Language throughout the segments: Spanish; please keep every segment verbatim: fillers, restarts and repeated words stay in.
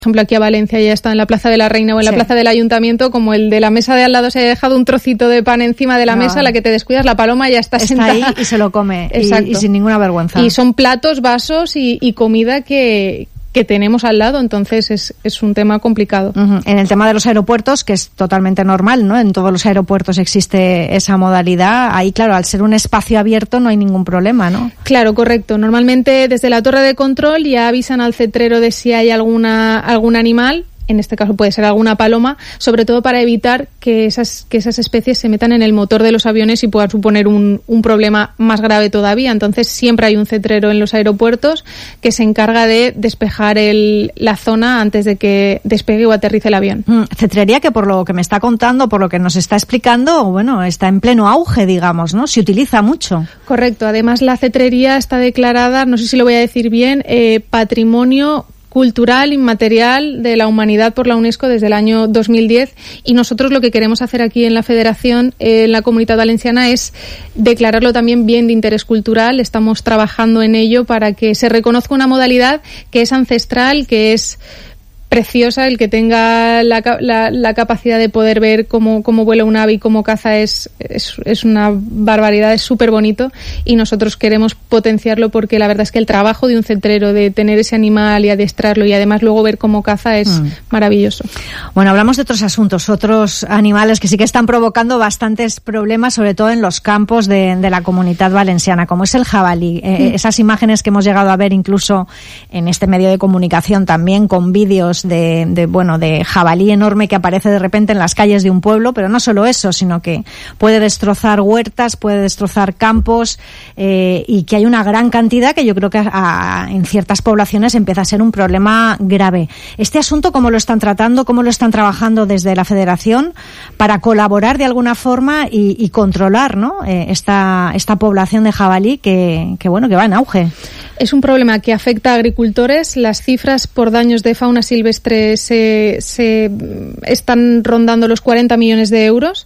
ejemplo, aquí a Valencia ya está en la Plaza de la Reina o en la sí. Plaza del Ayuntamiento, como el de la mesa de al lado se haya dejado un trocito de pan encima de la no. mesa, la que te descuidas, la paloma ya está, está sentada. ahí y se lo come. Exacto. Y, y sin ninguna vergüenza. Y son platos, vasos y, y comida que... que tenemos al lado, entonces es, es un tema complicado. Uh-huh. En el tema de los aeropuertos, que es totalmente normal, ¿no? En todos los aeropuertos existe esa modalidad. Ahí, claro, al ser un espacio abierto no hay ningún problema, ¿no? Claro, correcto. Normalmente desde la torre de control ya avisan al cetrero de si hay alguna algún animal. En este caso puede ser alguna paloma, sobre todo para evitar que esas que esas especies se metan en el motor de los aviones y puedan suponer un, un problema más grave todavía. Entonces siempre hay un cetrero en los aeropuertos que se encarga de despejar el, la zona antes de que despegue o aterrice el avión. Mm, cetrería que por lo que me está contando, por lo que nos está explicando, bueno, está en pleno auge, digamos, ¿no? Se utiliza mucho. Correcto. Además la cetrería está declarada, no sé si lo voy a decir bien, eh, patrimonio cultural inmaterial de la humanidad por la UNESCO desde el año dos mil diez, y nosotros lo que queremos hacer aquí en la Federación, eh, en la Comunidad Valenciana, es declararlo también bien de interés cultural. Estamos trabajando en ello para que se reconozca una modalidad que es ancestral, que es preciosa. El que tenga la, la, la capacidad de poder ver cómo, cómo vuela un ave y cómo caza es, es, es una barbaridad, es súper bonito, y nosotros queremos potenciarlo porque la verdad es que el trabajo de un cetrero, de tener ese animal y adiestrarlo y además luego ver cómo caza es mm. maravilloso. Bueno, hablamos de otros asuntos, otros animales que sí que están provocando bastantes problemas, sobre todo en los campos de, de la Comunidad Valenciana, como es el jabalí. Eh, mm. Esas imágenes que hemos llegado a ver incluso en este medio de comunicación también, con vídeos De, de bueno de jabalí enorme que aparece de repente en las calles de un pueblo, pero no solo eso, sino que puede destrozar huertas, puede destrozar campos, eh, y que hay una gran cantidad que yo creo que a, a, en ciertas poblaciones empieza a ser un problema grave. Este asunto, ¿cómo lo están tratando? ¿Cómo lo están trabajando desde la Federación para colaborar de alguna forma y, y controlar, ¿no? eh, esta esta población de jabalí que, que bueno que va en auge? Es un problema que afecta a agricultores. Las cifras por daños de fauna silvestre se, se están rondando los cuarenta millones de euros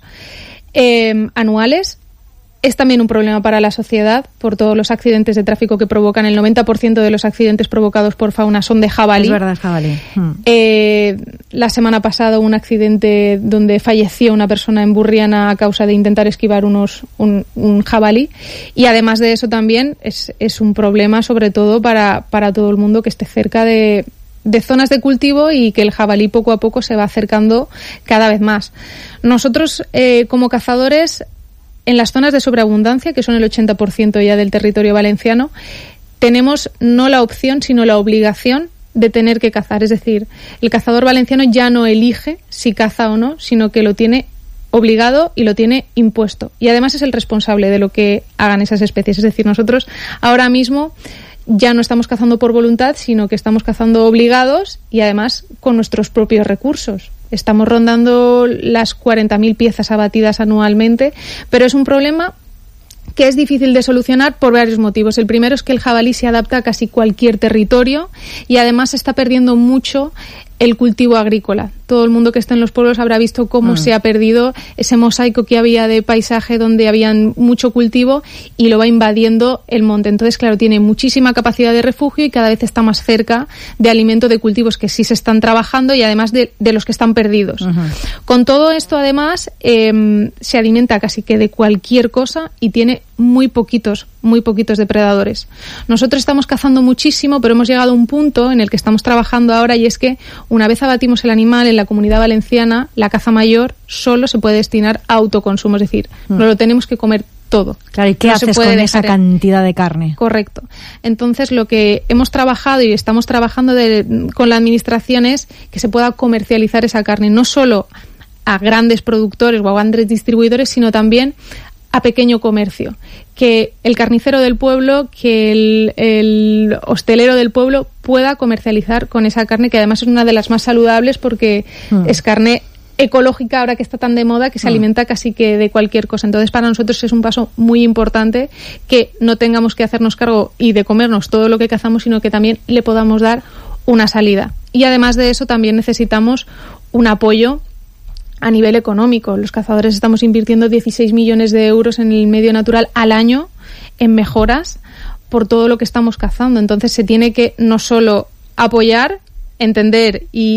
eh, anuales. Es también un problema para la sociedad por todos los accidentes de tráfico que provocan. El noventa por ciento de los accidentes provocados por fauna son de jabalí. Es verdad, es jabalí. Hmm. Eh, la semana pasada hubo un accidente donde falleció una persona en Burriana a causa de intentar esquivar unos un, un jabalí. Y además de eso también es, es un problema sobre todo para, para todo el mundo que esté cerca de, de zonas de cultivo y que el jabalí poco a poco se va acercando cada vez más. Nosotros eh, como cazadores, en las zonas de sobreabundancia, que son el ochenta por ciento ya del territorio valenciano, tenemos no la opción, sino la obligación de tener que cazar. Es decir, el cazador valenciano ya no elige si caza o no, sino que lo tiene obligado y lo tiene impuesto. Y además es el responsable de lo que hagan esas especies. Es decir, nosotros ahora mismo ya no estamos cazando por voluntad, sino que estamos cazando obligados y además con nuestros propios recursos. Estamos rondando las cuarenta mil piezas abatidas anualmente, pero es un problema que es difícil de solucionar por varios motivos. El primero es que el jabalí se adapta a casi cualquier territorio y además se está perdiendo mucho el cultivo agrícola. Todo el mundo que está en los pueblos habrá visto cómo mm. se ha perdido ese mosaico que había de paisaje donde había mucho cultivo y lo va invadiendo el monte. Entonces, claro, tiene muchísima capacidad de refugio y cada vez está más cerca de alimento de cultivos que sí se están trabajando y además de, de los que están perdidos. Uh-huh. Con todo esto, además, eh, se alimenta casi que de cualquier cosa y tiene muy poquitos, muy poquitos depredadores. Nosotros estamos cazando muchísimo, pero hemos llegado a un punto en el que estamos trabajando ahora y es que una vez abatimos el animal en la Comunidad Valenciana, la caza mayor solo se puede destinar a autoconsumo, es decir, mm. no lo tenemos que comer todo. Claro, ¿y qué no haces con esa en... cantidad de carne? Correcto. Entonces, lo que hemos trabajado y estamos trabajando de, con la administración es que se pueda comercializar esa carne, no solo a grandes productores o a grandes distribuidores, sino también a pequeño comercio, que el carnicero del pueblo, que el, el hostelero del pueblo pueda comercializar con esa carne, que además es una de las más saludables porque mm. es carne ecológica ahora que está tan de moda, que se mm. alimenta casi que de cualquier cosa. Entonces, para nosotros es un paso muy importante que no tengamos que hacernos cargo y de comernos todo lo que cazamos, sino que también le podamos dar una salida. Y además de eso también necesitamos un apoyo a nivel económico. Los cazadores estamos invirtiendo dieciséis millones de euros en el medio natural al año en mejoras por todo lo que estamos cazando. Entonces se tiene que no solo apoyar entender y